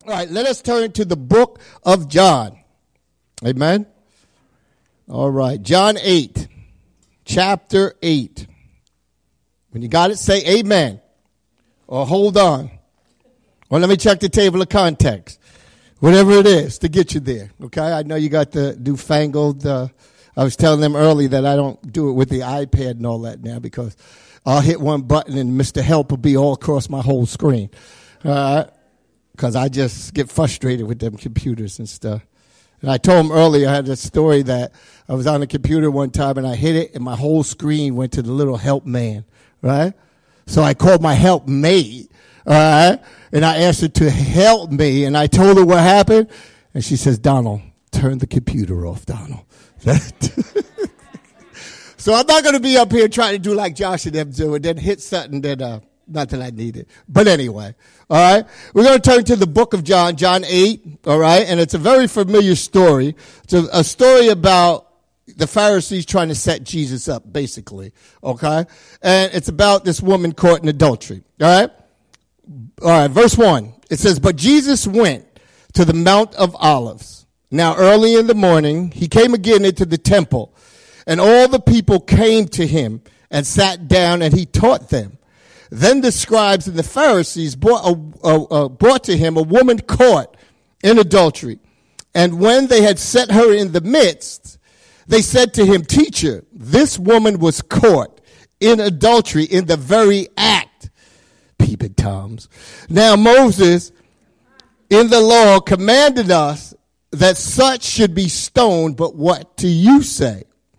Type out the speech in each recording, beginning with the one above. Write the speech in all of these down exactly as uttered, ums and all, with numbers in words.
All right, let us turn to the book of John. Amen. All right, John eight, chapter eight. When you got it, say amen. Or hold on. Or let me check the table of context. Whatever it is to get you there. Okay, I know you got the newfangled. Uh, I was telling them early that I don't do it with the iPad and all that now because I'll hit one button and Mister Help will be all across my whole screen. All right. Because I just get frustrated with them computers and stuff. And I told him earlier, I had a story that I was on a computer one time and I hit it and my whole screen went to the little help man, right? So I called my help mate, all right? And I asked her to help me and I told her what happened. And she says, Donald, turn the computer off, Donald. So I'm not going to be up here trying to do like Josh and them do and then hit something that, uh, not that I need it. But anyway, all right. We're going to turn to the book of John, John eight, all right. And it's a very familiar story. It's a, a story about the Pharisees trying to set Jesus up, basically, okay. And it's about this woman caught in adultery, all right. All right, verse one. It says, but Jesus went to the Mount of Olives. Now early in the morning, he came again into the temple, and all the people came to him and sat down, and he taught them. Then the scribes and the Pharisees brought, a, a, a, brought to him a woman caught in adultery. And when they had set her in the midst, they said to him, Teacher, this woman was caught in adultery in the very act. Peeping Toms. Now Moses in the law commanded us that such should be stoned, but what do you say?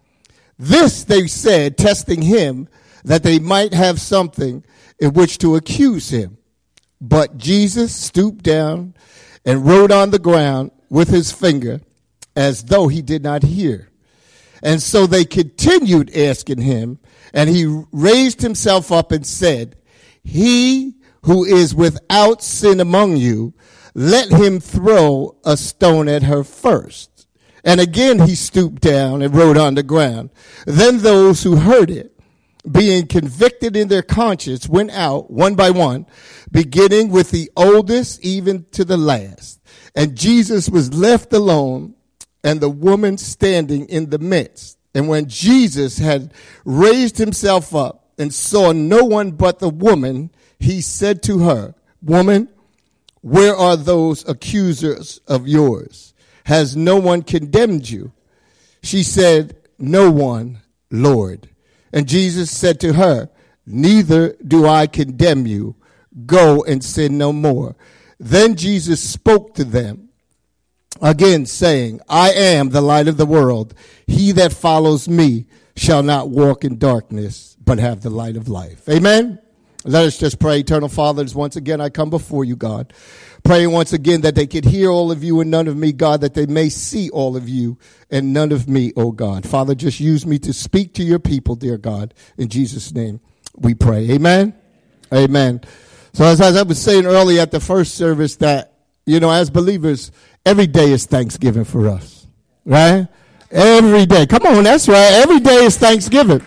This they said, testing him, that they might have something in which to accuse him. But Jesus stooped down and wrote on the ground with his finger as though he did not hear. And so they continued asking him, and he raised himself up and said, He who is without sin among you, let him throw a stone at her first. And again he stooped down and wrote on the ground. Then those who heard it, being convicted in their conscience, went out one by one, beginning with the oldest even to the last. And Jesus was left alone, and the woman standing in the midst. And when Jesus had raised himself up and saw no one but the woman, he said to her, Woman, where are those accusers of yours? Has no one condemned you? She said, No one, Lord. And Jesus said to her, Neither do I condemn you. Go and sin no more. Then Jesus spoke to them again, saying, I am the light of the world. He that follows me shall not walk in darkness, but have the light of life. Amen. Let us just pray. Eternal Fathers, once again I come before you, God, praying once again that they could hear all of you and none of me, God, that they may see all of you and none of me, oh God. Father, just use me to speak to your people, dear God. In Jesus' name we pray. Amen. Amen. So as, as I was saying earlier at the first service that, you know, as believers, every day is Thanksgiving for us, right? Every day. Come on, that's right. Every day is Thanksgiving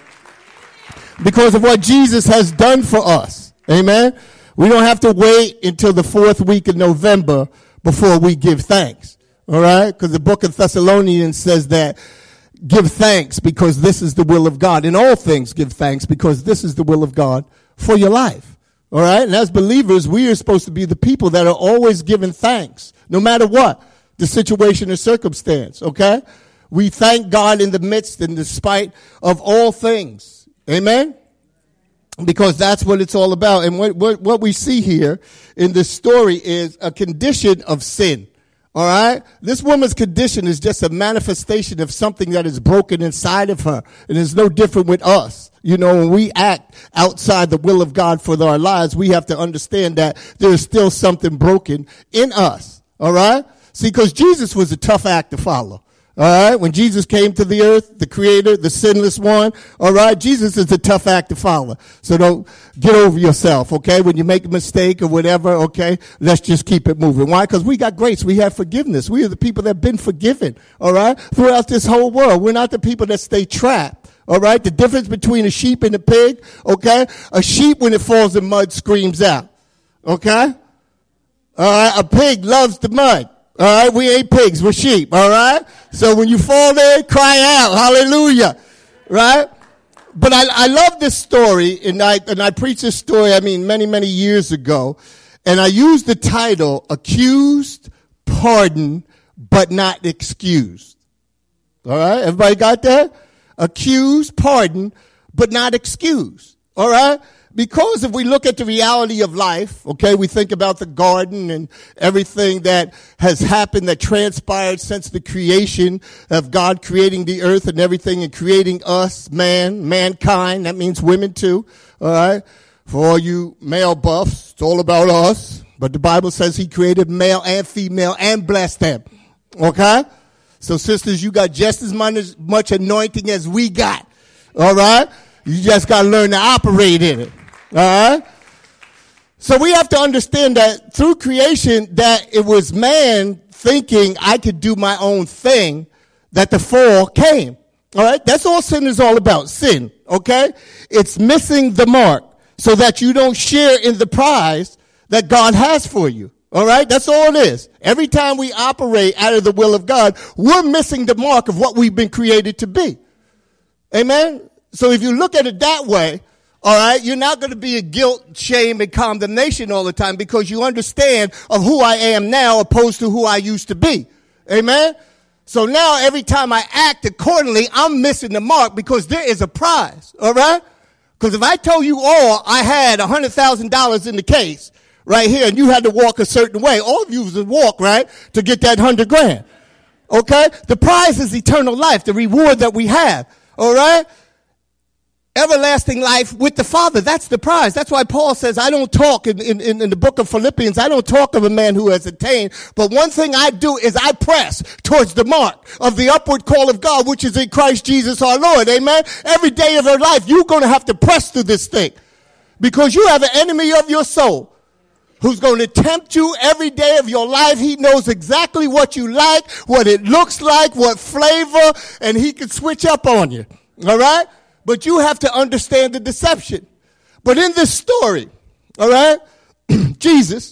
because of what Jesus has done for us. Amen. We don't have to wait until the fourth week of November before we give thanks. All right? Because the book of Thessalonians says that give thanks because this is the will of God. In all things give thanks because this is the will of God for your life. All right? And as believers, we are supposed to be the people that are always giving thanks, no matter what the situation or circumstance. Okay? We thank God in the midst and despite of all things. Amen? Because that's what it's all about. And what, what, what we see here in this story is a condition of sin. All right? This woman's condition is just a manifestation of something that is broken inside of her. And it's no different with us. You know, when we act outside the will of God for our lives, we have to understand that there is still something broken in us. All right? See, because Jesus was a tough act to follow. All right, when Jesus came to the earth, the creator, the sinless one, all right, Jesus is a tough act to follow. So don't get over yourself, okay? When you make a mistake or whatever, okay, let's just keep it moving. Why? Because we got grace. We have forgiveness. We are the people that have been forgiven, all right, throughout this whole world. We're not the people that stay trapped, all right? The difference between a sheep and a pig, okay? A sheep, when it falls in mud, screams out, okay? All right, a pig loves the mud. All right, we ain't pigs, we're sheep. All right, so when you fall there, cry out, hallelujah. Right? But I, I love this story, and I and I preached this story, I mean, many, many years ago, and I used the title, Accused, Pardoned, but Not Excused. All right, everybody got that? Accused, pardoned, but not excused. All right? Because if we look at the reality of life, okay, we think about the garden and everything that has happened, that transpired since the creation of God creating the earth and everything and creating us, man, mankind. That means women too. All right? For all you male buffs, it's all about us. But the Bible says he created male and female and blessed them. Okay? So sisters, you got just as much, much anointing as we got. All right? You just got to learn to operate in it. All right? So we have to understand that through creation, that it was man thinking I could do my own thing, that the fall came. All right? That's all sin is all about, sin. Okay? It's missing the mark so that you don't share in the prize that God has for you. All right? That's all it is. Every time we operate out of the will of God, we're missing the mark of what we've been created to be. Amen? So if you look at it that way, all right, you're not going to be a guilt, shame, and condemnation all the time because you understand of who I am now opposed to who I used to be. Amen? So now every time I act accordingly, I'm missing the mark because there is a prize. All right? Because if I told you all I had one hundred thousand dollars in the case right here and you had to walk a certain way, all of you would walk, right, to get that one hundred grand. Okay? The prize is eternal life, the reward that we have. All right? Everlasting life with the Father. That's the prize. That's why Paul says, I don't talk in, in, in the book of Philippians, I don't talk of a man who has attained, but one thing I do is I press towards the mark of the upward call of God, which is in Christ Jesus our Lord. Amen? Every day of your life, you're going to have to press through this thing because you have an enemy of your soul who's going to tempt you every day of your life. He knows exactly what you like, what it looks like, what flavor, and he can switch up on you. All right? But you have to understand the deception. But in this story, all right, Jesus,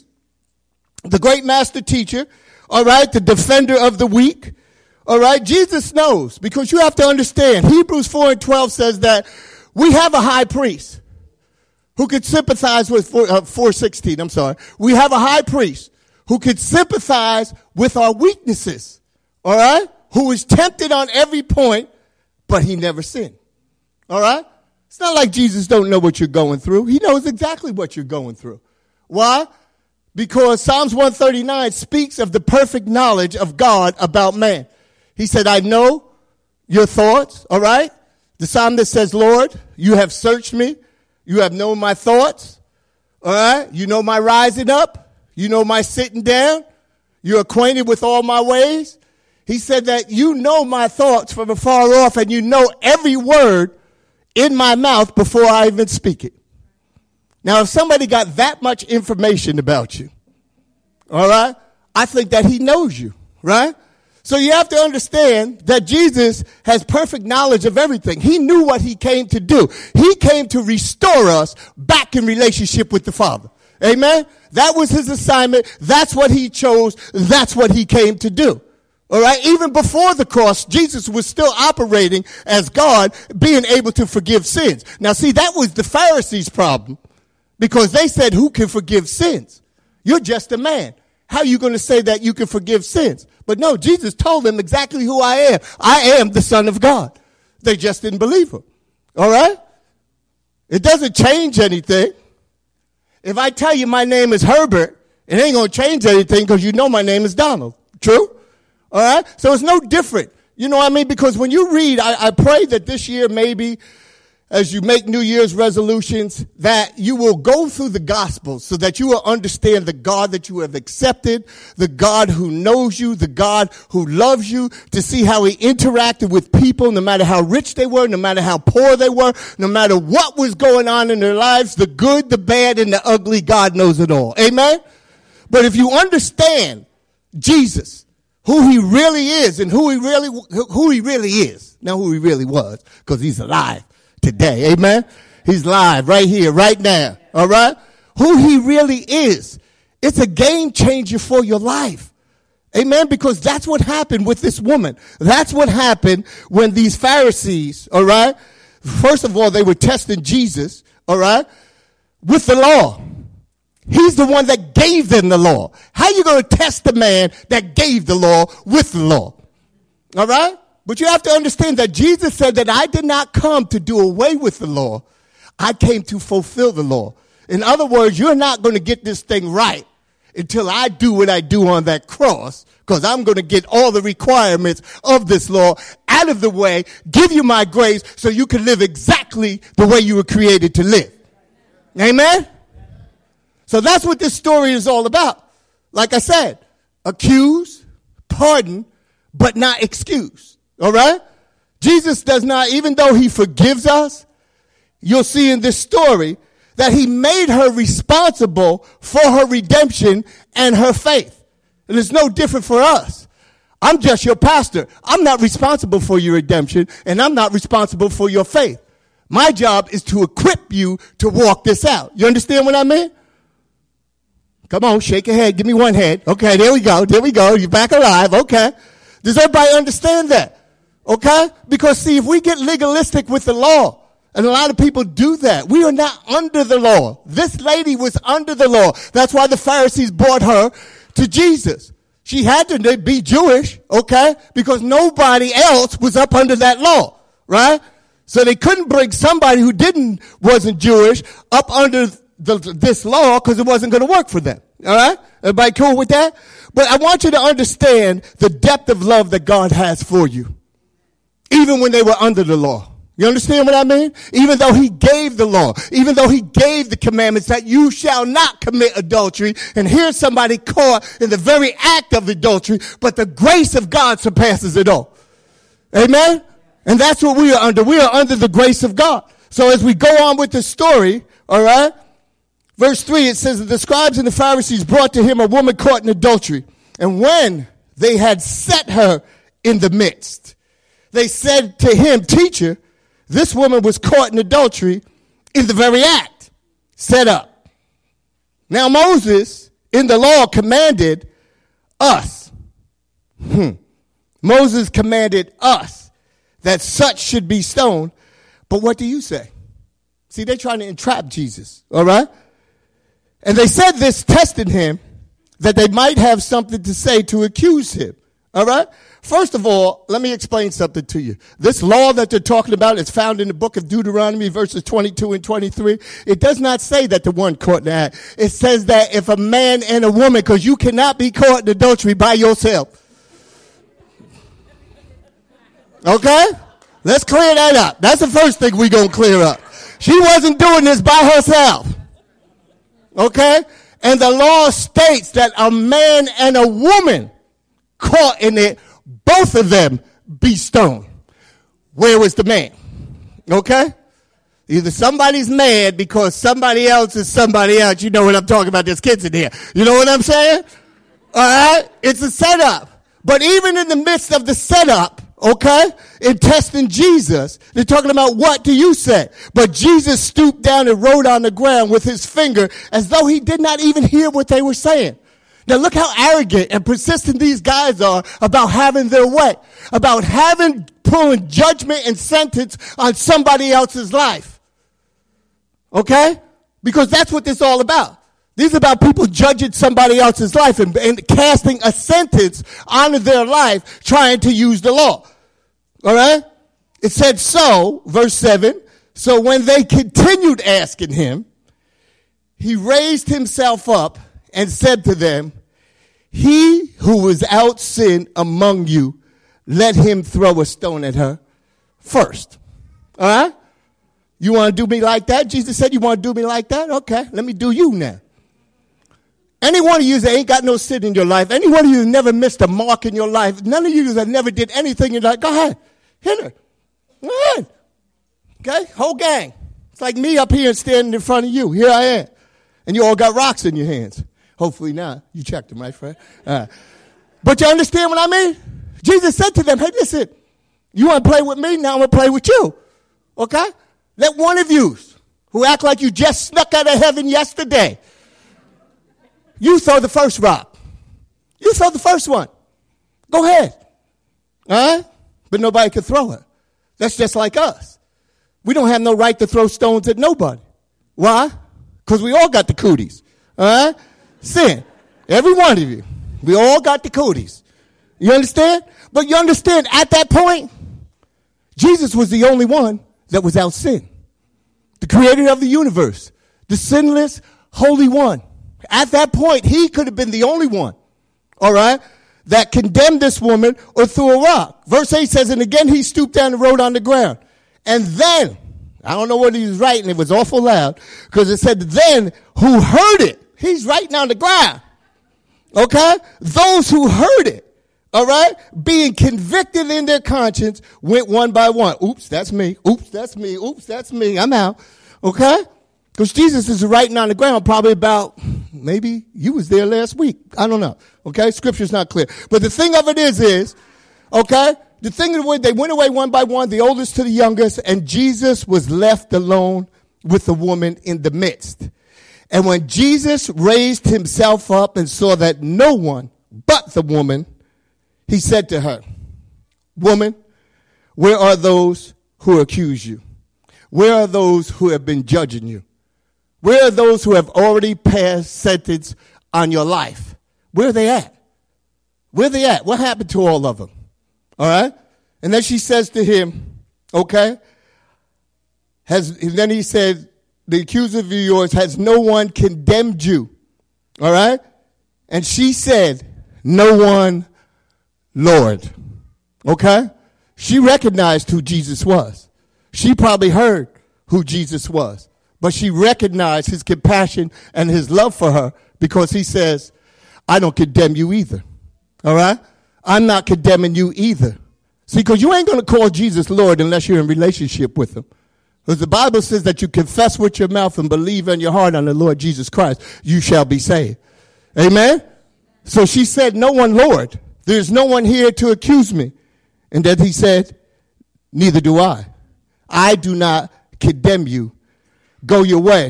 the great master teacher, all right, the defender of the weak, all right, Jesus knows, because you have to understand, Hebrews four and twelve says that we have a high priest who could sympathize with, uh, four sixteen, I'm sorry, we have a high priest who could sympathize with our weaknesses, all right, who is tempted on every point, but he never sinned. All right? It's not like Jesus don't know what you're going through. He knows exactly what you're going through. Why? Because Psalms one thirty-nine speaks of the perfect knowledge of God about man. He said, I know your thoughts, all right? The psalm that says, Lord, you have searched me. You have known my thoughts, all right? You know my rising up. You know my sitting down. You're acquainted with all my ways. He said that you know my thoughts from afar off and you know every word in my mouth before I even speak it. Now, if somebody got that much information about you, all right, I think that he knows you, right? So you have to understand that Jesus has perfect knowledge of everything. He knew what he came to do. He came to restore us back in relationship with the Father. Amen? That was his assignment. That's what he chose. That's what he came to do. All right. Even before the cross, Jesus was still operating as God, being able to forgive sins. Now, see, that was the Pharisees' problem because they said, who can forgive sins? You're just a man. How are you going to say that you can forgive sins? But no, Jesus told them exactly who I am. I am the Son of God. They just didn't believe him. All right. It doesn't change anything. If I tell you my name is Herbert, it ain't going to change anything because you know my name is Donald. True? All right? So it's no different. You know what I mean? Because when you read, I, I pray that this year maybe as you make New Year's resolutions, that you will go through the Gospels so that you will understand the God that you have accepted, the God who knows you, the God who loves you, to see how he interacted with people, no matter how rich they were, no matter how poor they were, no matter what was going on in their lives, the good, the bad, and the ugly, God knows it all. Amen? But if you understand Jesus, who he really is and who he really, who he really is, not who he really was, because he's alive today. Amen. He's live right here, right now. All right. Who he really is. It's a game changer for your life. Amen? Because that's what happened with this woman. That's what happened when these Pharisees, all right? First of all, they were testing Jesus, all right, with the law. He's the one that gave them the law. How are you going to test the man that gave the law with the law? All right? But you have to understand that Jesus said that I did not come to do away with the law. I came to fulfill the law. In other words, you're not going to get this thing right until I do what I do on that cross, because I'm going to get all the requirements of this law out of the way, give you my grace so you can live exactly the way you were created to live. Amen? So that's what this story is all about. Like I said, accuse, pardon, but not excuse. All right? Jesus does not, even though he forgives us, you'll see in this story that he made her responsible for her redemption and her faith. And it's no different for us. I'm just your pastor. I'm not responsible for your redemption, and I'm not responsible for your faith. My job is to equip you to walk this out. You understand what I mean? Come on, shake your head. Give me one head. Okay, there we go. There we go. You're back alive. Okay. Does everybody understand that? Okay? Because, see, if we get legalistic with the law, and a lot of people do that. We are not under the law. This lady was under the law. That's why the Pharisees brought her to Jesus. She had to be Jewish, okay? Because nobody else was up under that law, right? So they couldn't bring somebody who didn't, wasn't Jewish up under the, this law because it wasn't going to work for them, all right? Everybody cool with that? But I want you to understand the depth of love that God has for you, even when they were under the law. You understand what I mean? Even though he gave the law, even though he gave the commandments that you shall not commit adultery, and here's somebody caught in the very act of adultery, but the grace of God surpasses it all. Amen? And that's what we are under. We are under the grace of God. So as we go on with the story, all right, verse three, it says that the scribes and the Pharisees brought to him a woman caught in adultery. And when they had set her in the midst, they said to him, Teacher, this woman was caught in adultery in the very act. Set up. Now Moses in the law commanded us. Hmm. Moses commanded us that such should be stoned. But what do you say? See, they're trying to entrap Jesus. All right? And they said this, testing him, that they might have something to say to accuse him. All right? First of all, let me explain something to you. This law that they're talking about is found in the book of Deuteronomy, verses twenty-two and twenty-three. It does not say that the one caught in the act. It says that if a man and a woman, because you cannot be caught in adultery by yourself. Okay? Let's clear that up. That's the first thing we're going to clear up. She wasn't doing this by herself. Okay? And the law states that a man and a woman caught in it, both of them be stoned. Where was the man? Okay? Either somebody's mad because somebody else is somebody else. You know what I'm talking about. There's kids in here. You know what I'm saying? All right? It's a setup. But even in the midst of the setup, okay, in testing Jesus, they're talking about what do you say? But Jesus stooped down and wrote on the ground with his finger as though he did not even hear what they were saying. Now look how arrogant and persistent these guys are about having their way, about having, pulling judgment and sentence on somebody else's life. Okay? Because that's what this is all about. These are about people judging somebody else's life and, and casting a sentence on their life, trying to use the law. All right? It said so, verse seven, so when they continued asking him, he raised himself up and said to them, he who was without sin among you, let him throw a stone at her first. All right? You want to do me like that? Jesus said, you want to do me like that? Okay, let me do you now. Any one of you that ain't got no sin in your life, any one of you that never missed a mark in your life, none of you that never did anything in life, go ahead, hit her. Go ahead. Okay, whole gang. It's like me up here and standing in front of you. Here I am. And you all got rocks in your hands. Hopefully not. You checked them, right, friend? Uh, but you understand what I mean? Jesus said to them, hey, listen, you want to play with me? Now I'm going to play with you. Okay? Let one of you who act like you just snuck out of heaven yesterday You throw the first rock. You throw the first one. Go ahead. All right? But nobody could throw it. That's just like us. We don't have no right to throw stones at nobody. Why? Because we all got the cooties. All right? Sin. Every one of you. We all got the cooties. You understand? But you understand, at that point, Jesus was the only one that was without sin. The creator of the universe. The sinless, holy one. At that point, he could have been the only one. All right? That condemned this woman or threw a rock. Verse eight says, and again he stooped down and wrote on the ground. And then, I don't know what he was writing. It was awful loud. Because it said, then who heard it? He's writing on the ground. Okay? Those who heard it, all right, being convicted in their conscience, went one by one. Oops, that's me. Oops, that's me. Oops, that's me. I'm out. Okay? Because Jesus is writing on the ground probably about, maybe you was there last week. I don't know. Okay? Scripture's not clear. But the thing of it is, is, okay, the thing of it, they went away one by one, the oldest to the youngest, and Jesus was left alone with the woman in the midst. And when Jesus raised himself up and saw that no one but the woman, he said to her, woman, where are those who accuse you? Where are those who have been judging you? Where are those who have already passed sentence on your life? Where are they at? Where are they at? What happened to all of them? All right? And then she says to him, okay, has, and then he said, the accuser of yours, has no one condemned you? All right? And she said, no one, Lord. Okay? She recognized who Jesus was. She probably heard who Jesus was. But she recognized his compassion and his love for her because he says, I don't condemn you either. All right? I'm not condemning you either. See, because you ain't going to call Jesus Lord unless you're in relationship with him. Because the Bible says that you confess with your mouth and believe in your heart on the Lord Jesus Christ, you shall be saved. Amen? So she said, no one, Lord. There's no one here to accuse me. And then he said, neither do I. I do not condemn you. Go your way,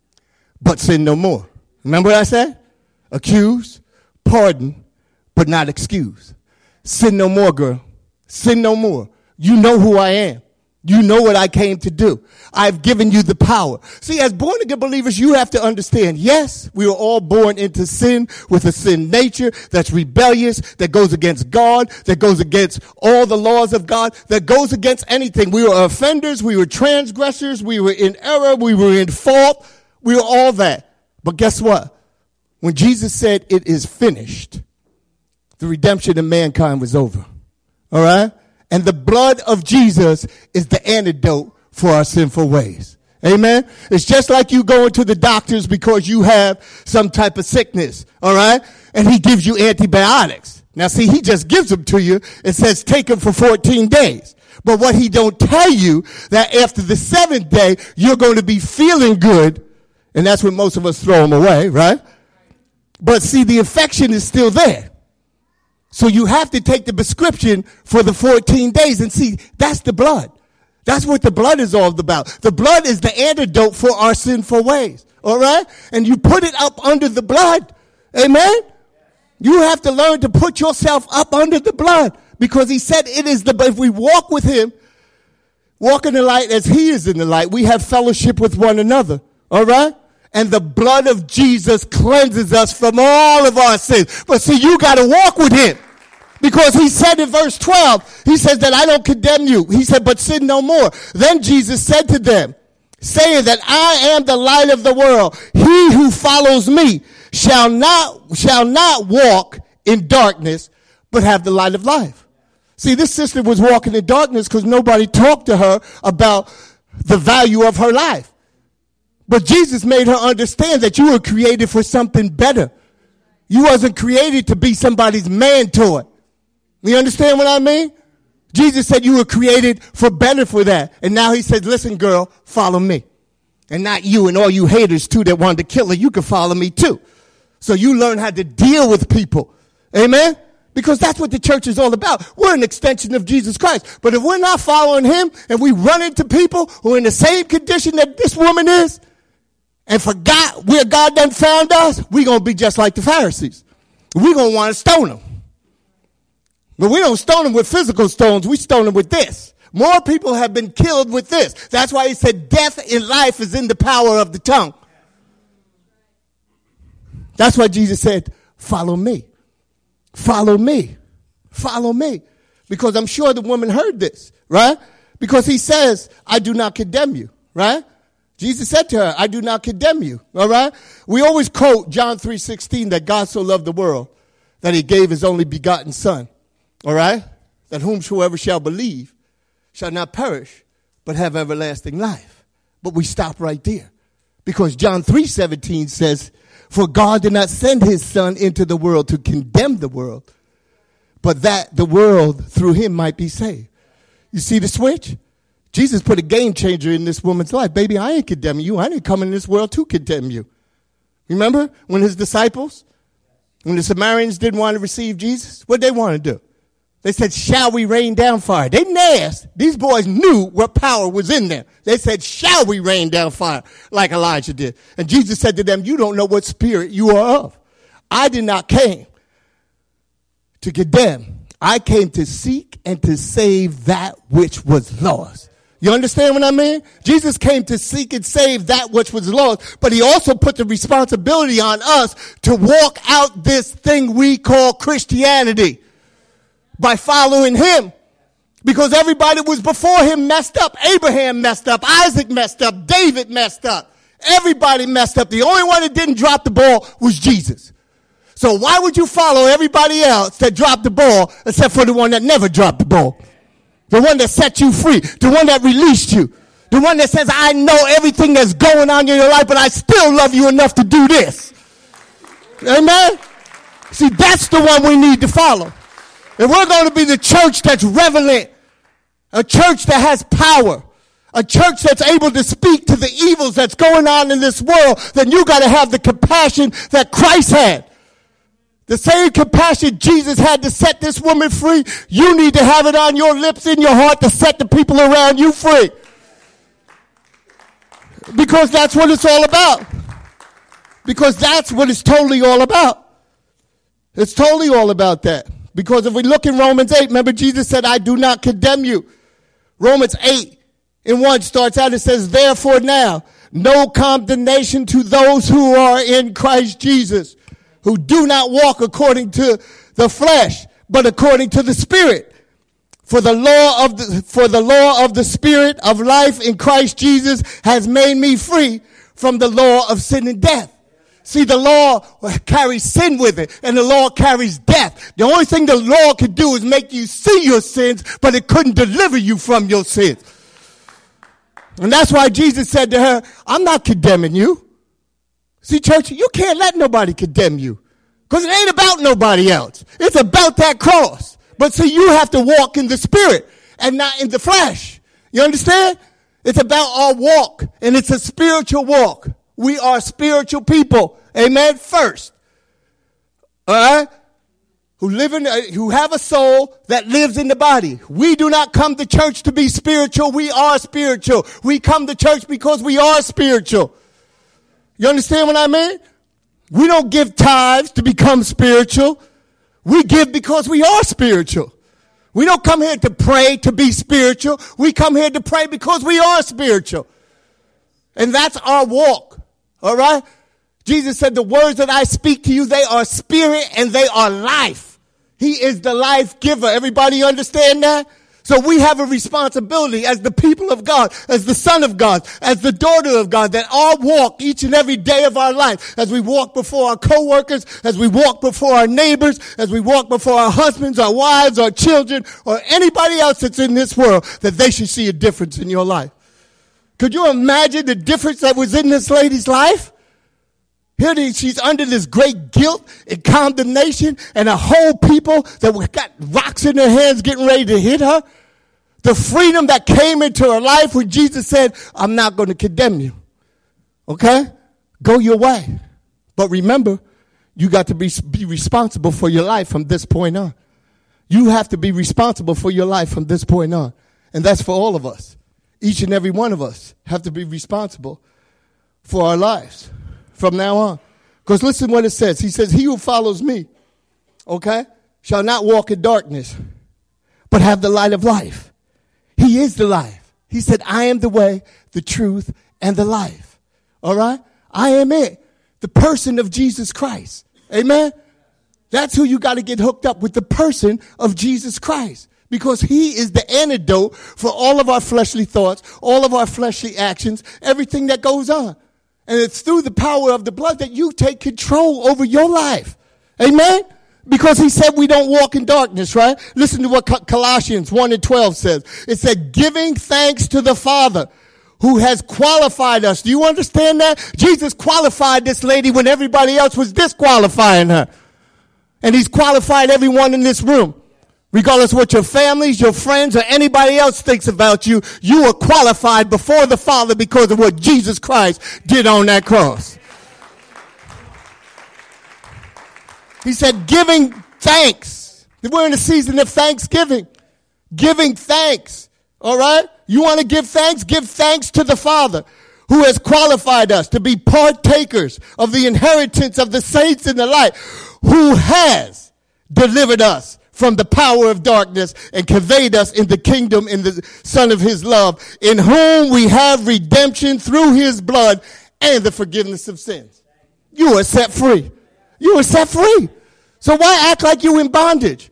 but sin no more. Remember what I said? Accuse, pardon, but not excuse. Sin no more, girl. Sin no more. You know who I am. You know what I came to do. I've given you the power. See, as born again believers, you have to understand, yes, we were all born into sin with a sin nature that's rebellious, that goes against God, that goes against all the laws of God, that goes against anything. We were offenders. We were transgressors. We were in error. We were in fault. We were all that. But guess what? When Jesus said it is finished, the redemption of mankind was over. All right? And the blood of Jesus is the antidote for our sinful ways. Amen? It's just like you going to the doctors because you have some type of sickness. All right? And he gives you antibiotics. Now, see, he just gives them to you. It says take them for fourteen days. But what he don't tell you, that after the seventh day, you're going to be feeling good. And that's when most of us throw them away, right? But see, the infection is still there. So you have to take the prescription for the fourteen days. And see, that's the blood. That's what the blood is all about. The blood is the antidote for our sinful ways. All right? And you put it up under the blood. Amen? You have to learn to put yourself up under the blood. Because he said it is the, if we walk with him, walk in the light as he is in the light, we have fellowship with one another. All right? And the blood of Jesus cleanses us from all of our sins. But see, you got to walk with him. Because he said in verse twelve, he says that I don't condemn you. He said, but sin no more. Then Jesus said to them, saying that I am the light of the world. He who follows me shall not, shall not walk in darkness, but have the light of life. See, this sister was walking in darkness because nobody talked to her about the value of her life. But Jesus made her understand that you were created for something better. You wasn't created to be somebody's mentor. You understand what I mean? Jesus said you were created for better for that. And now he said, listen, girl, follow me. And not you and all you haters too that wanted to kill her. You can follow me too. So you learn how to deal with people. Amen? Because that's what the church is all about. We're an extension of Jesus Christ. But if we're not following him and we run into people who are in the same condition that this woman is, and forgot where God done found us, we're going to be just like the Pharisees. We're going to want to stone them. But we don't stone them with physical stones. We stone them with this. More people have been killed with this. That's why he said death in life is in the power of the tongue. That's why Jesus said, follow me. Follow me. Follow me. Because I'm sure the woman heard this, right? Because he says, I do not condemn you, right? Jesus said to her, I do not condemn you, all right? We always quote John three sixteen, that God so loved the world that he gave his only begotten son, all right? That whomsoever shall believe shall not perish, but have everlasting life. But we stop right there because John three seventeen says, for God did not send his son into the world to condemn the world, but that the world through him might be saved. You see the switch? Jesus put a game changer in this woman's life. Baby, I ain't condemning you. I didn't come in this world to condemn you. Remember when his disciples, when the Samaritans didn't want to receive Jesus, what they want to do? They said, shall we rain down fire? They didn't ask. These boys knew what power was in them. They said, shall we rain down fire like Elijah did? And Jesus said to them, you don't know what spirit you are of. I did not came to condemn. I came to seek and to save that which was lost. You understand what I mean? Jesus came to seek and save that which was lost, but he also put the responsibility on us to walk out this thing we call Christianity by following him. Because everybody was before him messed up. Abraham messed up. Isaac messed up. David messed up. Everybody messed up. The only one that didn't drop the ball was Jesus. So why would you follow everybody else that dropped the ball except for the one that never dropped the ball? The one that set you free. The one that released you. The one that says, I know everything that's going on in your life, but I still love you enough to do this. Amen? See, that's the one we need to follow. If we're going to be the church that's relevant, a church that has power, a church that's able to speak to the evils that's going on in this world, then you got to have the compassion that Christ had. The same compassion Jesus had to set this woman free, you need to have it on your lips, in your heart, to set the people around you free. Because that's what it's all about. Because that's what it's totally all about. It's totally all about that. Because if we look in Romans eight, remember Jesus said, I do not condemn you. Romans eight and one starts out, it says, therefore now, no condemnation to those who are in Christ Jesus, who do not walk according to the flesh, but according to the Spirit. For the law of the, for the law of the Spirit of life in Christ Jesus has made me free from the law of sin and death. See, the law carries sin with it, and the law carries death. The only thing the law could do is make you see your sins, but it couldn't deliver you from your sins. And that's why Jesus said to her, I'm not condemning you. See, church, you can't let nobody condemn you, because it ain't about nobody else. It's about that cross. But see, you have to walk in the Spirit and not in the flesh. You understand? It's about our walk, and it's a spiritual walk. We are spiritual people. Amen. First. All right. Who live in, uh, who have a soul that lives in the body. We do not come to church to be spiritual. We are spiritual. We come to church because we are spiritual. You understand what I mean? We don't give tithes to become spiritual. We give because we are spiritual. We don't come here to pray to be spiritual. We come here to pray because we are spiritual. And that's our walk. All right? Jesus said, the words that I speak to you, they are spirit and they are life. He is the life giver. Everybody understand that? So we have a responsibility as the people of God, as the son of God, as the daughter of God, that our walk each and every day of our life, as we walk before our co-workers, as we walk before our neighbors, as we walk before our husbands, our wives, our children, or anybody else that's in this world, that they should see a difference in your life. Could you imagine the difference that was in this lady's life? Here she's under this great guilt and condemnation, and a whole people that got rocks in their hands getting ready to hit her. The freedom that came into her life when Jesus said, I'm not going to condemn you. Okay? Go your way. But remember, you got to be, be responsible for your life from this point on. You have to be responsible for your life from this point on. And that's for all of us. Each and every one of us have to be responsible for our lives from now on. Because listen what it says. He says, he who follows me, okay, shall not walk in darkness, but have the light of life. He is the life. He said, I am the way, the truth, and the life. All right? I am it. The person of Jesus Christ. Amen? That's who you got to get hooked up with, the person of Jesus Christ. Because he is the antidote for all of our fleshly thoughts, all of our fleshly actions, everything that goes on. And it's through the power of the blood that you take control over your life. Amen? Because he said we don't walk in darkness, right? Listen to what Colossians one and twelve says. It said, giving thanks to the Father who has qualified us. Do you understand that? Jesus qualified this lady when everybody else was disqualifying her. And he's qualified everyone in this room. Regardless of what your families, your friends, or anybody else thinks about you, you are qualified before the Father because of what Jesus Christ did on that cross. He said, giving thanks. We're in a season of thanksgiving. Giving thanks. All right? You want to give thanks? Give thanks to the Father who has qualified us to be partakers of the inheritance of the saints in the light, who has delivered us from the power of darkness and conveyed us in the kingdom in the Son of his love, in whom we have redemption through his blood and the forgiveness of sins. You are set free. You are set free. So why act like you in bondage?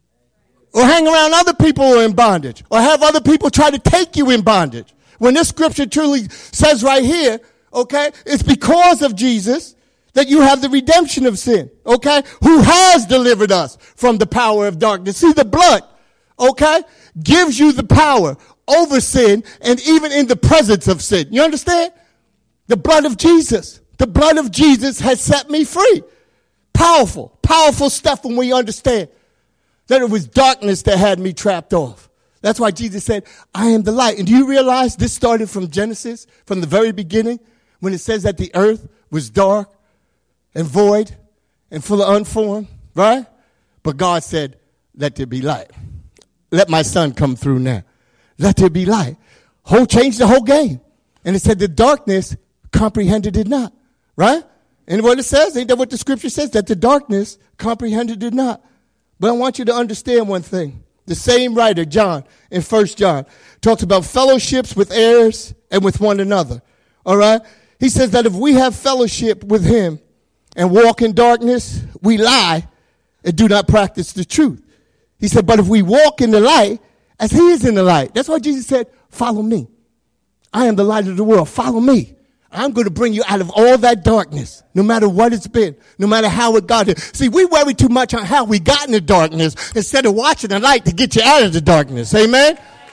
Or hang around other people who are in bondage? Or have other people try to take you in bondage? When this scripture truly says right here, okay, it's because of Jesus that you have the redemption of sin, okay? Who has delivered us from the power of darkness. See, the blood, okay, gives you the power over sin and even in the presence of sin. You understand? The blood of Jesus. The blood of Jesus has set me free. Powerful, powerful stuff when we understand that it was darkness that had me trapped off. That's why Jesus said, I am the light. And do you realize this started from Genesis, from the very beginning, when it says that the earth was dark and void and full of unformed, right? But God said, let there be light. Let my son come through now. Let there be light. Whole changed the whole game. And it said the darkness comprehended it not, right? And what it says, ain't that what the scripture says? That the darkness comprehended it not. But I want you to understand one thing. The same writer, John, in First John, talks about fellowships with heirs and with one another. All right? He says that if we have fellowship with him and walk in darkness, we lie and do not practice the truth. He said, but if we walk in the light, as he is in the light. That's why Jesus said, follow me. I am the light of the world. Follow me. I'm going to bring you out of all that darkness, no matter what it's been, no matter how it got there. See, we worry too much on how we got in the darkness instead of watching the light to get you out of the darkness. Amen?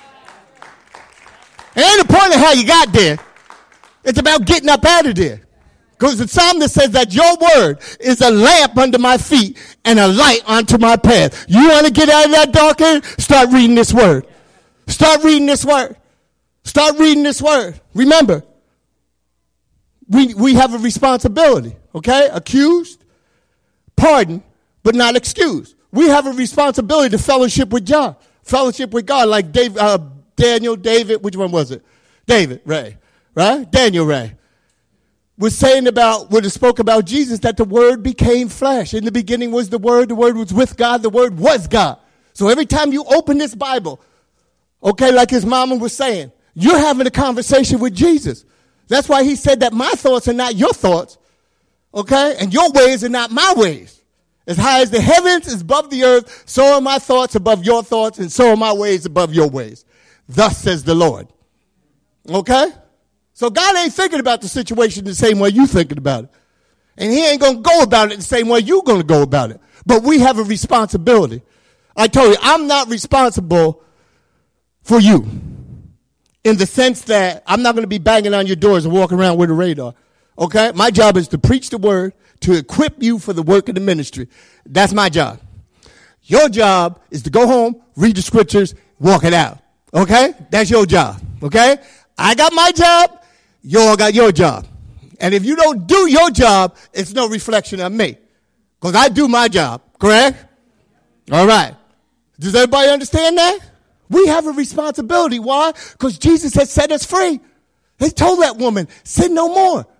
It ain't the point of how you got there. It's about getting up out of there. Because the psalmist says that your word is a lamp under my feet and a light onto my path. You want to get out of that darkness? Start reading this word. Start reading this word. Start reading this word. Remember, we, we have a responsibility, okay? Accused, pardoned, but not excused. We have a responsibility to fellowship with John, fellowship with God, like Dave, uh, Daniel, David, which one was it? David, Ray, right? Daniel, Ray. Was saying about, when it spoke about Jesus, that the word became flesh. In the beginning was the word, the word was with God, the word was God. So every time you open this Bible, okay, like his mama was saying, you're having a conversation with Jesus. That's why he said that my thoughts are not your thoughts, okay? And your ways are not my ways. As high as the heavens is above the earth, so are my thoughts above your thoughts, and so are my ways above your ways. Thus says the Lord. Okay? So God ain't thinking about the situation the same way you thinking about it. And he ain't going to go about it the same way you're going to go about it. But we have a responsibility. I told you, I'm not responsible for you. In the sense that I'm not going to be banging on your doors and walking around with a radar. Okay? My job is to preach the word, to equip you for the work of the ministry. That's my job. Your job is to go home, read the scriptures, walk it out. Okay? That's your job. Okay? I got my job. You all got your job. And if you don't do your job, it's no reflection of me. Because I do my job. Correct? All right. Does everybody understand that? We have a responsibility. Why? Because Jesus has set us free. He told that woman, sin no more.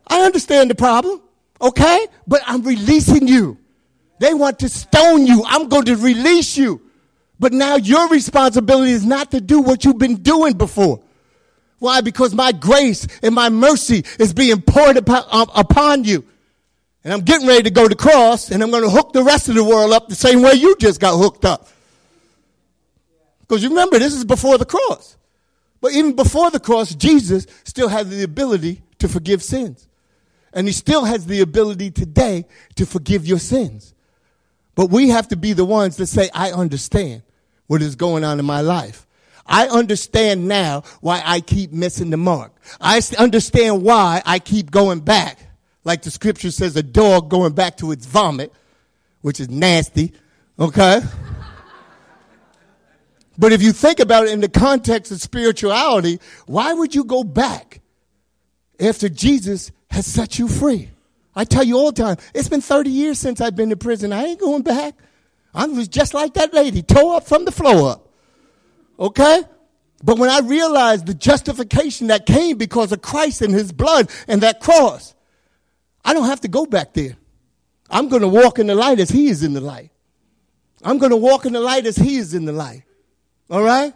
I understand the problem, okay? But I'm releasing you. They want to stone you. I'm going to release you. But now your responsibility is not to do what you've been doing before. Why? Because my grace and my mercy is being poured upon, uh, upon you. And I'm getting ready to go to the cross, and I'm going to hook the rest of the world up the same way you just got hooked up. Because you remember, this is before the cross. But even before the cross, Jesus still had the ability to forgive sins. And he still has the ability today to forgive your sins. But we have to be the ones that say, I understand what is going on in my life. I understand now why I keep missing the mark. I understand why I keep going back. Like the scripture says, a dog going back to its vomit, which is nasty, okay? But if you think about it in the context of spirituality, why would you go back after Jesus has set you free? I tell you all the time, it's been thirty years since I've been to prison. I ain't going back. I was just like that lady, toe up from the floor up, okay? But when I realized the justification that came because of Christ and his blood and that cross, I don't have to go back there. I'm going to walk in the light as he is in the light. I'm going to walk in the light as he is in the light. All right?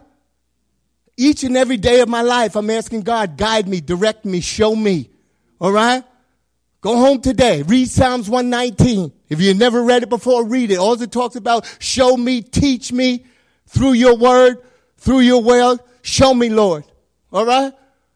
Each and every day of my life, I'm asking God, guide me, direct me, show me. All right? Go home today. Read Psalms one nineteen. If you've never read it before, read it. All it talks about, show me, teach me through your word, through your will. Show me, Lord. All right?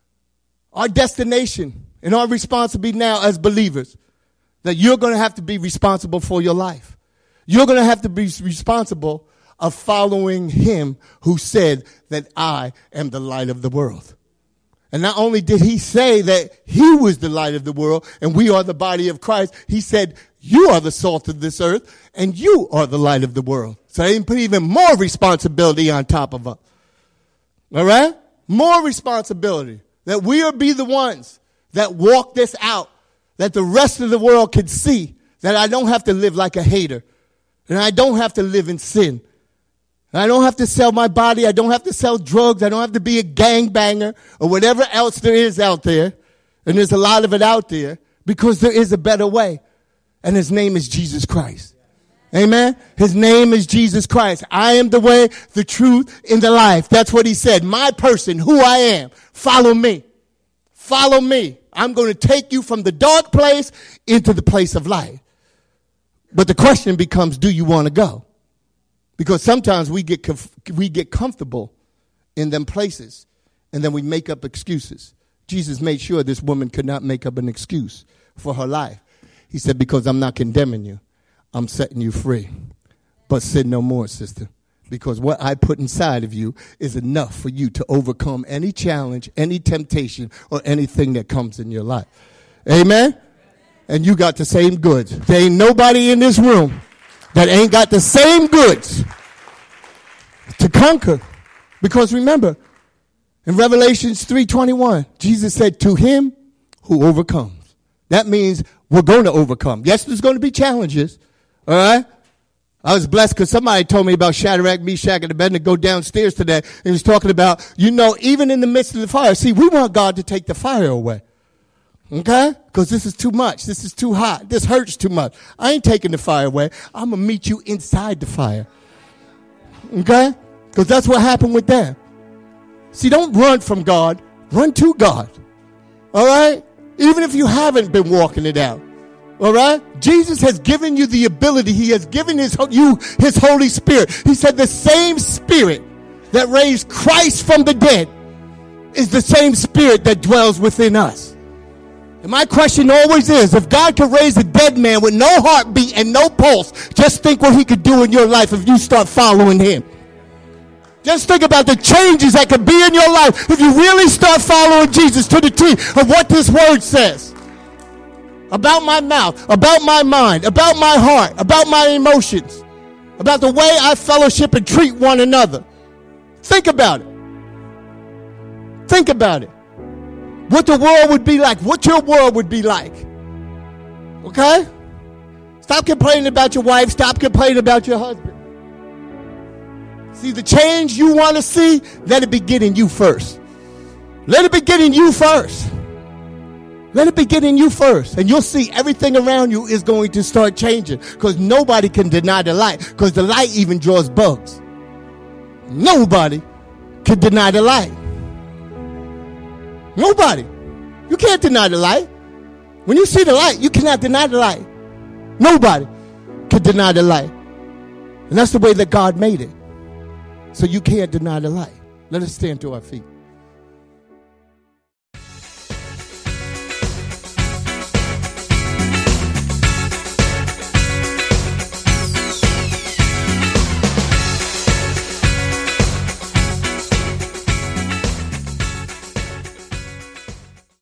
Our destination and our responsibility now as believers, that you're going to have to be responsible for your life. You're going to have to be responsible of following him who said that I am the light of the world. And not only did he say that he was the light of the world and we are the body of Christ, he said, you are the salt of this earth and you are the light of the world. So they didn't put even more responsibility on top of us. All right? More responsibility that we will be the ones that walk this out, that the rest of the world can see that I don't have to live like a hater, and I don't have to live in sin. And I don't have to sell my body. I don't have to sell drugs. I don't have to be a gangbanger or whatever else there is out there. And there's a lot of it out there because there is a better way. And his name is Jesus Christ. Amen. His name is Jesus Christ. I am the way, the truth, and the life. That's what he said. My person, who I am, follow me. Follow me. I'm going to take you from the dark place into the place of light. But the question becomes, do you want to go? Because sometimes we get we get comfortable in them places, and then we make up excuses. Jesus made sure this woman could not make up an excuse for her life. He said, because I'm not condemning you, I'm setting you free. But sin no more, sister. Because what I put inside of you is enough for you to overcome any challenge, any temptation, or anything that comes in your life. Amen? And you got the same goods. There ain't nobody in this room that ain't got the same goods to conquer. Because remember, in Revelations three twenty-one, Jesus said, to him who overcomes. That means we're going to overcome. Yes, there's going to be challenges. All right? I was blessed because somebody told me about Shadrach, Meshach, and Abednego downstairs today. He was talking about, you know, even in the midst of the fire. See, we want God to take the fire away. Okay? Because this is too much. This is too hot. This hurts too much. I ain't taking the fire away. I'm going to meet you inside the fire. Okay? Because that's what happened with them. See, don't run from God. Run to God. All right? Even if you haven't been walking it out. All right? Jesus has given you the ability. He has given his, you his Holy Spirit. He said the same Spirit that raised Christ from the dead is the same Spirit that dwells within us. And my question always is, if God could raise a dead man with no heartbeat and no pulse, just think what he could do in your life if you start following him. Just think about the changes that could be in your life if you really start following Jesus to the T of what this word says. About my mouth, about my mind, about my heart, about my emotions, about the way I fellowship and treat one another. Think about it. Think about it. What the world would be like, what your world would be like. Okay? Stop complaining about your wife. Stop complaining about your husband. See, the change you want to see, let it begin in you first. Let it begin in you first. Let it begin in you first, and you'll see everything around you is going to start changing, because nobody can deny the light, because the light even draws bugs. Nobody can deny the light. Nobody. You can't deny the light. When you see the light, you cannot deny the light. Nobody can deny the light. And that's the way that God made it. So you can't deny the light. Let us stand to our feet.